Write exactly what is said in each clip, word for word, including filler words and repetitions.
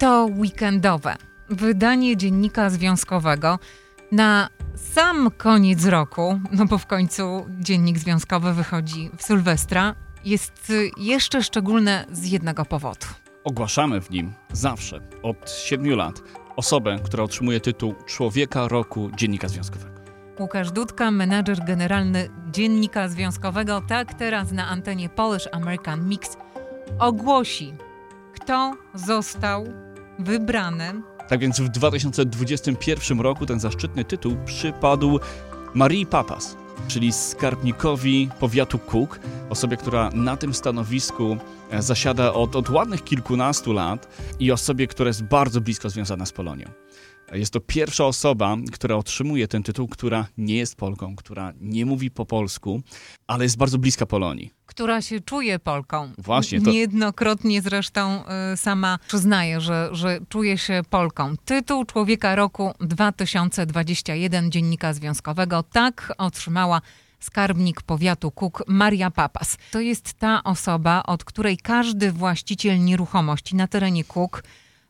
to weekendowe wydanie Dziennika Związkowego na sam koniec roku, no bo w końcu Dziennik Związkowy wychodzi w Sylwestra, jest jeszcze szczególne z jednego powodu. Ogłaszamy w nim zawsze, od siedmiu lat, osobę, która otrzymuje tytuł Człowieka Roku Dziennika Związkowego. Łukasz Dudka, menadżer generalny Dziennika Związkowego, tak teraz na antenie Polish American Mix ogłosi, kto został wybrany. Tak więc w dwa tysiące dwudziestym pierwszym roku ten zaszczytny tytuł przypadł Marii Papas, czyli skarbnikowi powiatu Kuk, osobie, która na tym stanowisku zasiada od, od ładnych kilkunastu lat i osobie, która jest bardzo blisko związana z Polonią. Jest to pierwsza osoba, która otrzymuje ten tytuł, która nie jest Polką, która nie mówi po polsku, ale jest bardzo bliska Polonii. Która się czuje Polką. Właśnie. To... Niejednokrotnie zresztą y, sama przyznaje, że, że czuje się Polką. Tytuł Człowieka Roku dwa tysiące dwudziesty pierwszy Dziennika Związkowego. Tak otrzymała skarbnik powiatu Kuk Maria Papas. To jest ta osoba, od której każdy właściciel nieruchomości na terenie Kuk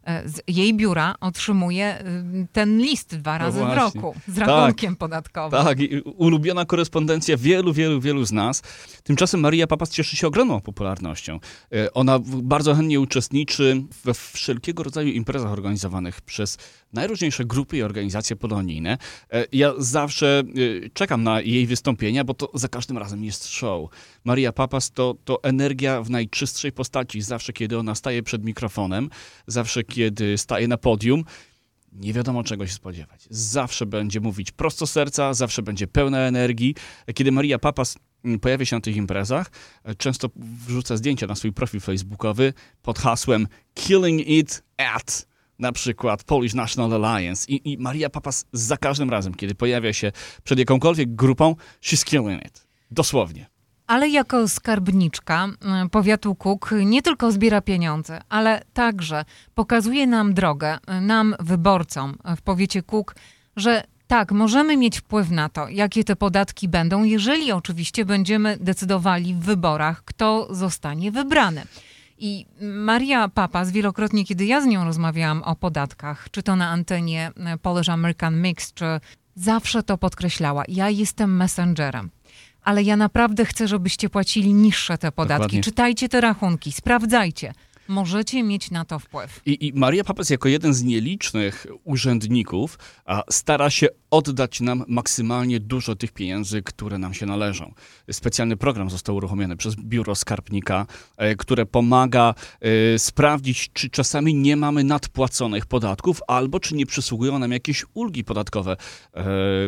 z jej biura otrzymuje ten list dwa razy no w roku z rachunkiem tak, podatkowym. Tak, i ulubiona korespondencja wielu, wielu, wielu z nas. Tymczasem Maria Papas cieszy się ogromną popularnością. Ona bardzo chętnie uczestniczy we wszelkiego rodzaju imprezach organizowanych przez najróżniejsze grupy i organizacje polonijne. Ja zawsze czekam na jej wystąpienia, bo to za każdym razem jest show. Maria Papas to, to energia w najczystszej postaci. Zawsze, kiedy ona staje przed mikrofonem, zawsze, kiedy staje na podium, nie wiadomo czego się spodziewać. Zawsze będzie mówić prosto z serca, zawsze będzie pełna energii. Kiedy Maria Papas pojawia się na tych imprezach, często wrzuca zdjęcia na swój profil facebookowy pod hasłem Killing It At na przykład Polish National Alliance. I, i Maria Papas za każdym razem, kiedy pojawia się przed jakąkolwiek grupą, she's killing it. Dosłownie. Ale jako skarbniczka powiatu Kuk nie tylko zbiera pieniądze, ale także pokazuje nam drogę, nam wyborcom w powiecie Kuk, że tak, możemy mieć wpływ na to, jakie te podatki będą, jeżeli oczywiście będziemy decydowali w wyborach, kto zostanie wybrany. I Maria Papas wielokrotnie, kiedy ja z nią rozmawiałam o podatkach, czy to na antenie Polish American Mix, czy zawsze to podkreślała. Ja jestem messengerem. Ale ja naprawdę chcę, żebyście płacili niższe te podatki. Dokładnie. Czytajcie te rachunki, sprawdzajcie. Możecie mieć na to wpływ. I, i Maria Papas jako jeden z nielicznych urzędników a, stara się oddać nam maksymalnie dużo tych pieniędzy, które nam się należą. Specjalny program został uruchomiony przez biuro skarbnika, e, które pomaga e, sprawdzić, czy czasami nie mamy nadpłaconych podatków, albo czy nie przysługują nam jakieś ulgi podatkowe e,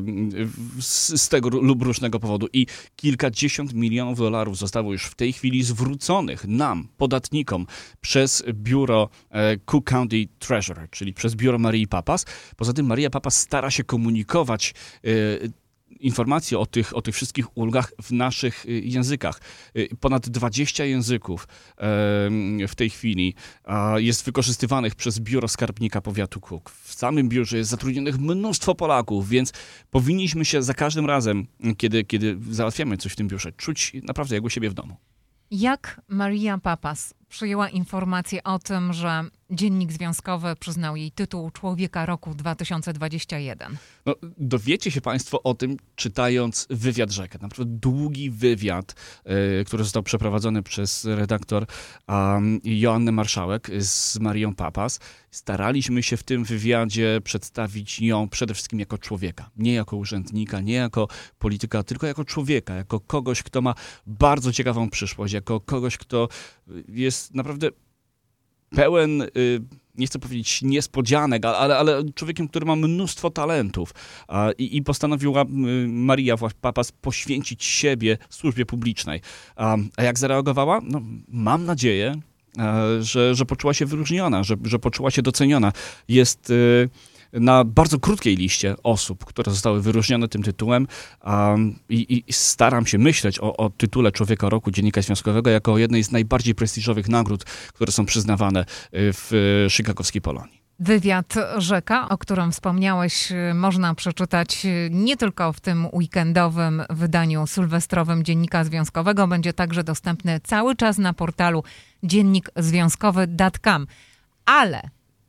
z, z tego lub różnego powodu. I kilkadziesiąt milionów dolarów zostało już w tej chwili zwróconych nam, podatnikom, przez biuro e, Cook County Treasurer, czyli przez biuro Marii Papas. Poza tym Maria Papas stara się komunikować e, informacje o tych, o tych wszystkich ulgach w naszych językach. Ponad dwadzieścia języków w tej chwili jest wykorzystywanych przez biuro skarbnika powiatu Kuk. W samym biurze jest zatrudnionych mnóstwo Polaków, więc powinniśmy się za każdym razem, kiedy, kiedy załatwiamy coś w tym biurze, czuć naprawdę jak u siebie w domu. Jak Maria Papas przyjęła informację o tym, że Dziennik Związkowy przyznał jej tytuł Człowieka Roku dwa tysiące dwudziesty pierwszy? No, dowiecie się państwo o tym, czytając wywiad rzekę. Naprawdę długi wywiad, y, który został przeprowadzony przez redaktor um, Joannę Marszałek z Marią Papas. Staraliśmy się w tym wywiadzie przedstawić ją przede wszystkim jako człowieka. Nie jako urzędnika, nie jako polityka, tylko jako człowieka, jako kogoś, kto ma bardzo ciekawą przyszłość, jako kogoś, kto jest naprawdę pełen, y, nie chcę powiedzieć niespodzianek, ale, ale człowiekiem, który ma mnóstwo talentów. A, i, I postanowiła y, Maria Papas poświęcić siebie służbie publicznej. A, a jak zareagowała? No, mam nadzieję, a, że, że poczuła się wyróżniona, że, że poczuła się doceniona. Jest y, na bardzo krótkiej liście osób, które zostały wyróżnione tym tytułem um, i, i staram się myśleć o, o tytule Człowieka Roku Dziennika Związkowego jako o jednej z najbardziej prestiżowych nagród, które są przyznawane w chicagowskiej Polonii. Wywiad Rzeka, o którym wspomniałeś, można przeczytać nie tylko w tym weekendowym wydaniu sylwestrowym Dziennika Związkowego. Będzie także dostępny cały czas na portalu dziennik związkowy kropka com. Ale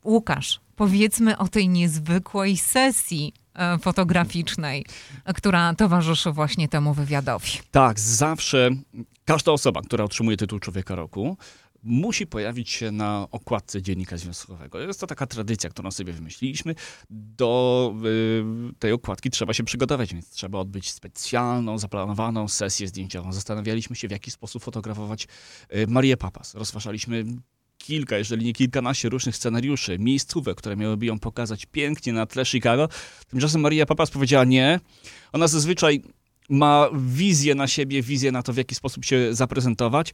Łukasz, powiedzmy o tej niezwykłej sesji fotograficznej, która towarzyszy właśnie temu wywiadowi. Tak, zawsze każda osoba, która otrzymuje tytuł Człowieka Roku, musi pojawić się na okładce Dziennika Związkowego. Jest to taka tradycja, którą sobie wymyśliliśmy. Do y, tej okładki trzeba się przygotować, więc trzeba odbyć specjalną, zaplanowaną sesję zdjęciową. Zastanawialiśmy się, w jaki sposób fotografować y, Marię Papas. Rozważaliśmy kilka, jeżeli nie kilkanaście różnych scenariuszy, miejscówek, które miałyby ją pokazać pięknie na tle Chicago. Tymczasem Maria Papas powiedziała nie. Ona zazwyczaj ma wizję na siebie, wizję na to, w jaki sposób się zaprezentować.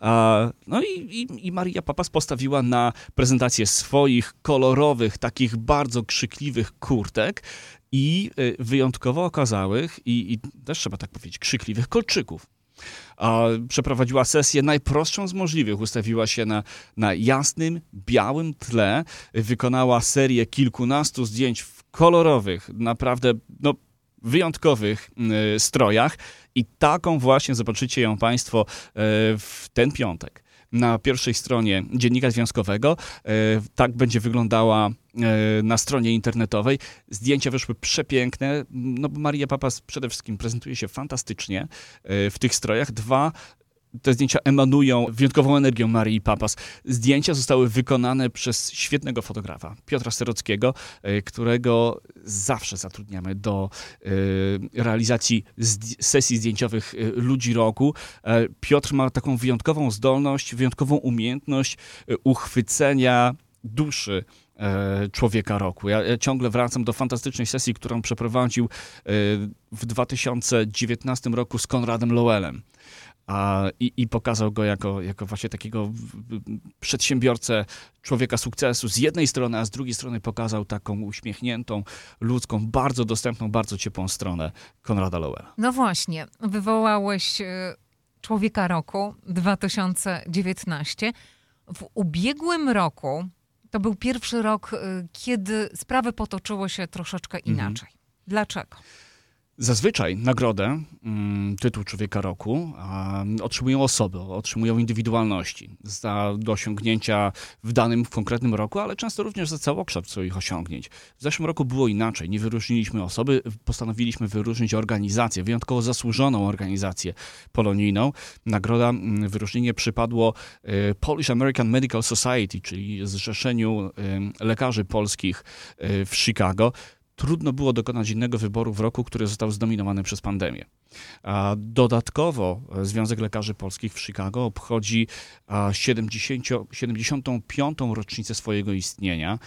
No i, i, i Maria Papas postawiła na prezentację swoich kolorowych, takich bardzo krzykliwych kurtek i wyjątkowo okazałych i, i też trzeba tak powiedzieć, krzykliwych kolczyków. A przeprowadziła sesję najprostszą z możliwych. Ustawiła się na, na jasnym, białym tle. Wykonała serię kilkunastu zdjęć w kolorowych, naprawdę no, wyjątkowych y, strojach. I taką właśnie zobaczycie ją Państwo y, w ten piątek. Na pierwszej stronie Dziennika Związkowego. Y, tak będzie wyglądała na stronie internetowej. Zdjęcia wyszły przepiękne, no bo Maria Papas przede wszystkim prezentuje się fantastycznie w tych strojach. Dwa, te zdjęcia emanują wyjątkową energią Marii Papas. Zdjęcia zostały wykonane przez świetnego fotografa, Piotra Serockiego, którego zawsze zatrudniamy do realizacji sesji zdjęciowych Ludzi Roku. Piotr ma taką wyjątkową zdolność, wyjątkową umiejętność uchwycenia duszy Człowieka Roku. Ja, ja ciągle wracam do fantastycznej sesji, którą przeprowadził w dwa tysiące dziewiętnastym roku z Konradem Lowellem. A, i, I pokazał go jako, jako właśnie takiego przedsiębiorcę, człowieka sukcesu z jednej strony, a z drugiej strony pokazał taką uśmiechniętą, ludzką, bardzo dostępną, bardzo ciepłą stronę Konrada Lowella. No właśnie, wywołałeś Człowieka Roku dwa tysiące dziewiętnasty. W ubiegłym roku to był pierwszy rok, kiedy sprawy potoczyły się troszeczkę inaczej. Mhm. Dlaczego? Zazwyczaj nagrodę, tytuł Człowieka Roku, otrzymują osoby, otrzymują indywidualności za do osiągnięcia w danym, w konkretnym roku, ale często również za całokształt swoich osiągnięć. W zeszłym roku było inaczej. Nie wyróżniliśmy osoby, postanowiliśmy wyróżnić organizację, wyjątkowo zasłużoną organizację polonijną. Nagroda, wyróżnienie przypadło Polish American Medical Society, czyli Zrzeszeniu Lekarzy Polskich w Chicago. Trudno było dokonać innego wyboru w roku, który został zdominowany przez pandemię. A dodatkowo Związek Lekarzy Polskich w Chicago obchodzi siedemdziesiątą piątą rocznicę swojego istnienia.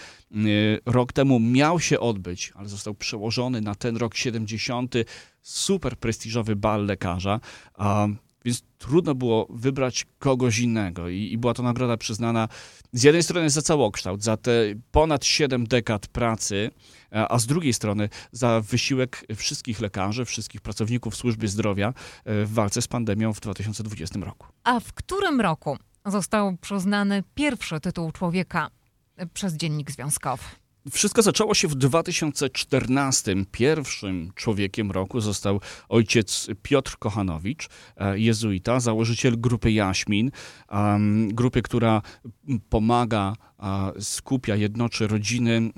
Rok temu miał się odbyć, ale został przełożony na ten rok siedemdziesiąty super prestiżowy bal lekarza. Więc trudno było wybrać kogoś innego i, i była to nagroda przyznana z jednej strony za całokształt, za te ponad siedem dekad pracy, a, a z drugiej strony za wysiłek wszystkich lekarzy, wszystkich pracowników służby zdrowia w walce z pandemią w dwa tysiące dwudziestym roku. A w którym roku został przyznany pierwszy tytuł Człowieka przez Dziennik Związkowy? Wszystko zaczęło się w dwa tysiące czternastym. Pierwszym człowiekiem roku został ojciec Piotr Kochanowicz, jezuita, założyciel grupy Jaśmin, grupy, która pomaga, skupia, jednoczy rodziny,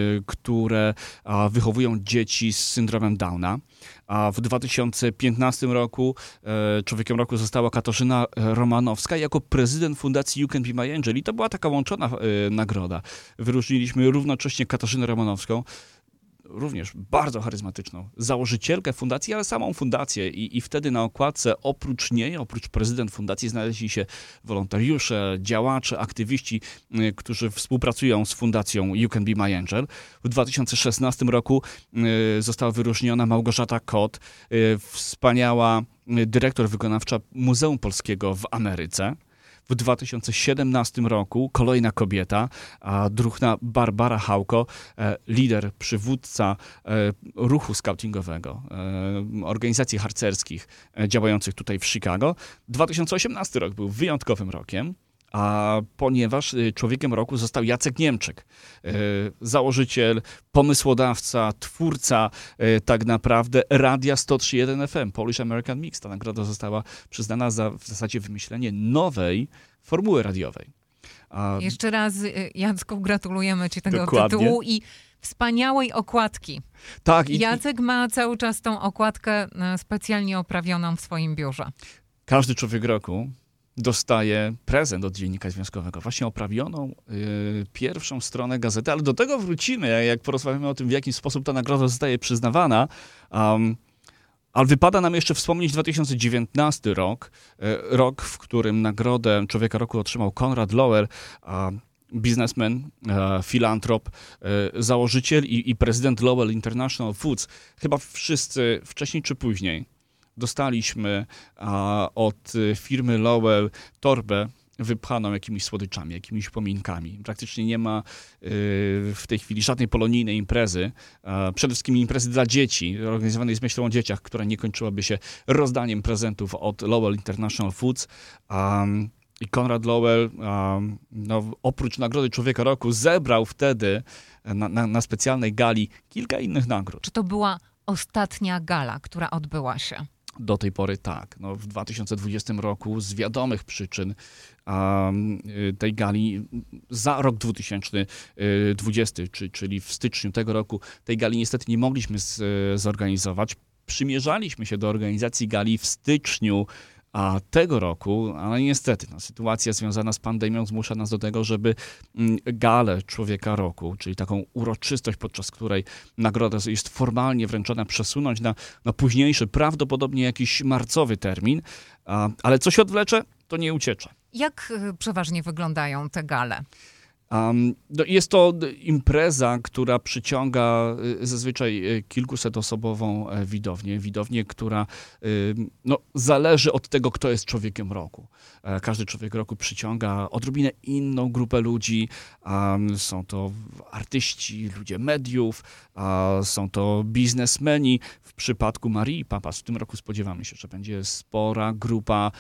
które wychowują dzieci z syndromem Downa. A w dwa tysiące piętnastym roku Człowiekiem Roku została Katarzyna Romanowska jako prezydent fundacji You Can Be My Angel. I to była taka łączona nagroda. Wyróżniliśmy równocześnie Katarzynę Romanowską, również bardzo charyzmatyczną założycielkę fundacji, ale samą fundację. I, i wtedy na okładce oprócz niej, oprócz prezydent fundacji, znaleźli się wolontariusze, działacze, aktywiści, y, którzy współpracują z fundacją You Can Be My Angel. W dwa tysiące szesnastym roku y, została wyróżniona Małgorzata Kot, y, wspaniała dyrektor wykonawcza Muzeum Polskiego w Ameryce. W dwa tysiące siedemnastym roku kolejna kobieta, a druhna Barbara Hałko, lider, przywódca ruchu skautingowego, organizacji harcerskich działających tutaj w Chicago. dwa tysiące osiemnasty rok był wyjątkowym rokiem, a ponieważ Człowiekiem Roku został Jacek Niemczyk, założyciel, pomysłodawca, twórca tak naprawdę Radia sto trzy jeden F M, Polish American Mix. Ta nagroda została przyznana za w zasadzie wymyślenie nowej formuły radiowej. A... Jeszcze raz, Jacku, gratulujemy ci tego Dokładnie. tytułu i wspaniałej okładki. Tak, i... Jacek ma cały czas tą okładkę specjalnie oprawioną w swoim biurze. Każdy człowiek roku dostaje prezent od Dziennika Związkowego, właśnie oprawioną y, pierwszą stronę gazety, ale do tego wrócimy, jak porozmawiamy o tym, w jaki sposób ta nagroda zostaje przyznawana. Um, ale wypada nam jeszcze wspomnieć dwa tysiące dziewiętnasty rok, y, rok, w którym nagrodę Człowieka Roku otrzymał Konrad Lower, a biznesmen, e, filantrop, e, założyciel i, i prezydent Lowell International Foods. Chyba wszyscy wcześniej czy później dostaliśmy a, od firmy Lowell torbę wypchaną jakimiś słodyczami, jakimiś pominkami. Praktycznie nie ma y, w tej chwili żadnej polonijnej imprezy, a, przede wszystkim imprezy dla dzieci, organizowanej z myślą o dzieciach, która nie kończyłaby się rozdaniem prezentów od Lowell International Foods. Um, I Konrad Lowell, um, no, oprócz Nagrody Człowieka Roku, zebrał wtedy na, na, na specjalnej gali kilka innych nagród. Czy to była ostatnia gala, która odbyła się? Do tej pory tak. No, w dwa tysiące dwudziestym roku z wiadomych przyczyn um, tej gali za rok dwa tysiące dwudziesty, czy, czyli w styczniu tego roku, tej gali niestety nie mogliśmy z, zorganizować. Przymierzaliśmy się do organizacji gali w styczniu a tego roku, ale niestety no, sytuacja związana z pandemią zmusza nas do tego, żeby galę Człowieka Roku, czyli taką uroczystość, podczas której nagroda jest formalnie wręczona, przesunąć na, na późniejszy, prawdopodobnie jakiś marcowy termin, a, ale co się odwlecze, to nie uciecze. Jak przeważnie wyglądają te gale? Um, no jest to impreza, która przyciąga zazwyczaj kilkusetosobową widownię. Widownię, która no, zależy od tego, kto jest człowiekiem roku. Każdy człowiek roku przyciąga odrobinę inną grupę ludzi. Um, są to artyści, ludzie mediów, um, są to biznesmeni. W przypadku Marii Papas w tym roku spodziewamy się, że będzie spora grupa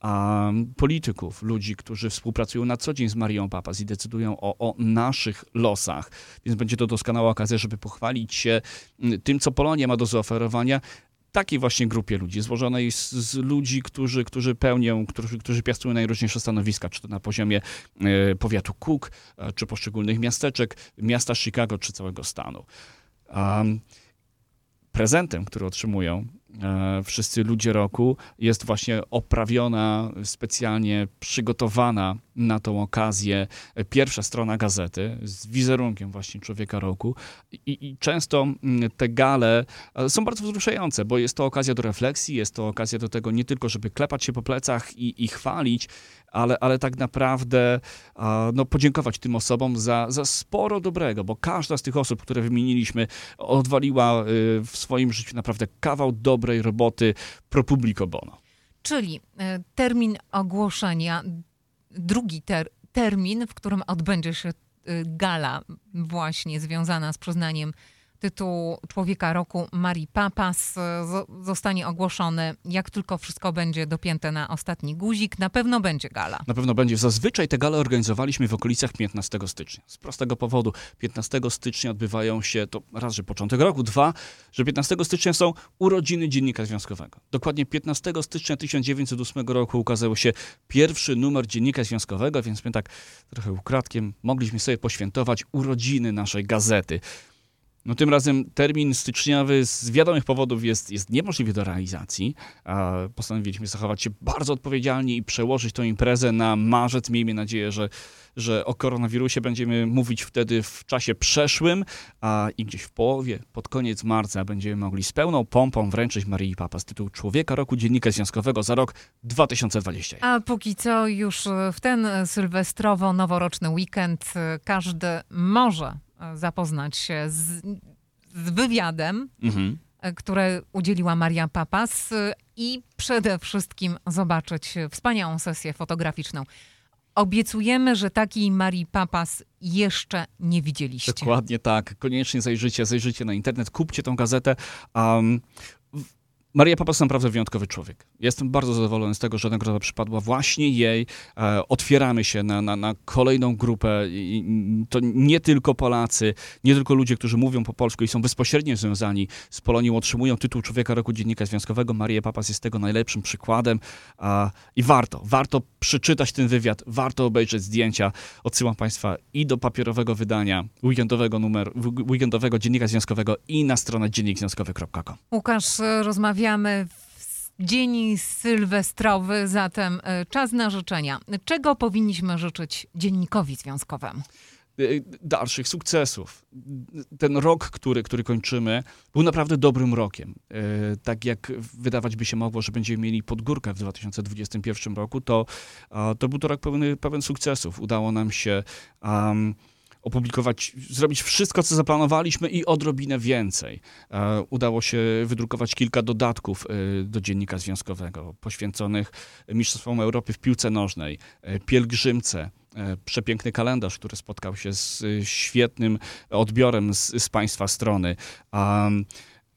um, polityków, ludzi, którzy współpracują na co dzień z Marią Papas i decydują o, o naszych losach. Więc będzie to doskonała okazja, żeby pochwalić się tym, co Polonia ma do zaoferowania takiej właśnie grupie ludzi, złożonej z, z ludzi, którzy, którzy pełnią, którzy, którzy piastują najróżniejsze stanowiska, czy to na poziomie e, powiatu Cook, e, czy poszczególnych miasteczek, miasta Chicago, czy całego stanu. Um, prezentem, który otrzymują e, wszyscy ludzie roku, jest właśnie oprawiona, specjalnie przygotowana na tą okazję pierwsza strona gazety z wizerunkiem właśnie Człowieka Roku. I, i często te gale są bardzo wzruszające, bo jest to okazja do refleksji, jest to okazja do tego nie tylko, żeby klepać się po plecach i, i chwalić, ale, ale tak naprawdę no, podziękować tym osobom za, za sporo dobrego, bo każda z tych osób, które wymieniliśmy, odwaliła w swoim życiu naprawdę kawał dobrej roboty pro publico bono. Czyli termin ogłoszenia, drugi ter, termin, w którym odbędzie się gala właśnie związana z przyznaniem tytułu Człowieka Roku Marii Papas, zostanie ogłoszony, jak tylko wszystko będzie dopięte na ostatni guzik. Na pewno będzie gala. Na pewno będzie. Zazwyczaj te gale organizowaliśmy w okolicach piętnastego stycznia. Z prostego powodu. piętnastego stycznia odbywają się, to raz, że początek roku, dwa, że piętnastego stycznia są urodziny Dziennika Związkowego. Dokładnie piętnastego stycznia tysiąc dziewięćset ósmego roku ukazał się pierwszy numer Dziennika Związkowego, więc my tak trochę ukradkiem mogliśmy sobie poświętować urodziny naszej gazety. No tym razem termin styczniowy z wiadomych powodów jest, jest niemożliwy do realizacji. Postanowiliśmy zachować się bardzo odpowiedzialnie i przełożyć tę imprezę na marzec. Miejmy nadzieję, że, że o koronawirusie będziemy mówić wtedy w czasie przeszłym, a i gdzieś w połowie, pod koniec marca będziemy mogli z pełną pompą wręczyć Marii Papas tytuł Człowieka Roku Dziennika Związkowego za rok dwa tysiące dwudziesty. A póki co już w ten sylwestrowo-noworoczny weekend każdy może zapoznać się z, z wywiadem, mhm. które udzieliła Maria Papas i przede wszystkim zobaczyć wspaniałą sesję fotograficzną. Obiecujemy, że takiej Marii Papas jeszcze nie widzieliście. Dokładnie tak. Koniecznie zajrzyjcie, zajrzyjcie na internet, kupcie tą gazetę. Um, Maria Papas to naprawdę wyjątkowy człowiek. Jestem bardzo zadowolony z tego, że nagroda przypadła właśnie jej. E, otwieramy się na, na, na kolejną grupę. I, i to nie tylko Polacy, nie tylko ludzie, którzy mówią po polsku i są bezpośrednio związani z Polonią, otrzymują tytuł Człowieka Roku Dziennika Związkowego. Maria Papas jest tego najlepszym przykładem. E, I warto, warto przeczytać ten wywiad, warto obejrzeć zdjęcia. Odsyłam Państwa i do papierowego wydania, weekendowego numeru, weekendowego Dziennika Związkowego i na stronę dziennik związkowy kropka com. Łukasz, rozmawiamy w dzień sylwestrowy, zatem czas na życzenia. Czego powinniśmy życzyć dziennikowi związkowemu? Dalszych sukcesów. Ten rok, który, który kończymy, był naprawdę dobrym rokiem. Tak jak wydawać by się mogło, że będziemy mieli podgórkę w dwa tysiące dwudziestym pierwszym roku, to, to był to rok pełny, pełen sukcesów. Udało nam się um, opublikować, zrobić wszystko, co zaplanowaliśmy i odrobinę więcej. E, udało się wydrukować kilka dodatków e, do Dziennika Związkowego poświęconych Mistrzostwom Europy w piłce nożnej, e, pielgrzymce, e, przepiękny kalendarz, który spotkał się z e, świetnym odbiorem z, z Państwa strony. Um,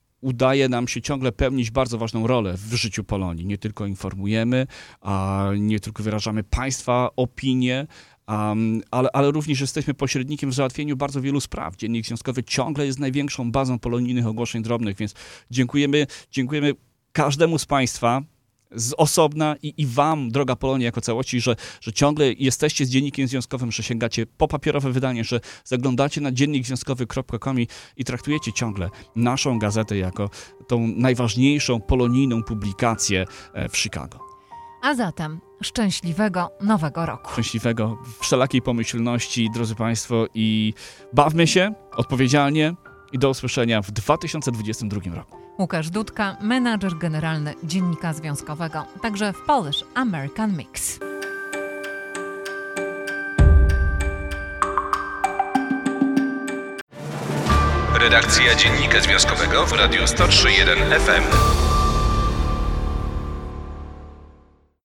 Udaje nam się ciągle pełnić bardzo ważną rolę w życiu Polonii. Nie tylko informujemy, a nie tylko wyrażamy Państwa opinie, Um, ale, ale również jesteśmy pośrednikiem w załatwieniu bardzo wielu spraw. Dziennik Związkowy ciągle jest największą bazą polonijnych ogłoszeń drobnych, więc dziękujemy, dziękujemy każdemu z Państwa z osobna i, i wam, droga Polonia, jako całości, że, że ciągle jesteście z Dziennikiem Związkowym, że sięgacie po papierowe wydanie, że zaglądacie na dziennik związkowy kropka com i, i traktujecie ciągle naszą gazetę jako tą najważniejszą polonijną publikację w Chicago. A zatem szczęśliwego nowego roku. Szczęśliwego, wszelakiej pomyślności, drodzy Państwo, i bawmy się odpowiedzialnie i do usłyszenia w dwa tysiące dwudziestym drugim roku. Łukasz Dudka, menadżer generalny Dziennika Związkowego, także w Polish American Mix. Redakcja Dziennika Związkowego w Radiu sto trzy jeden F M.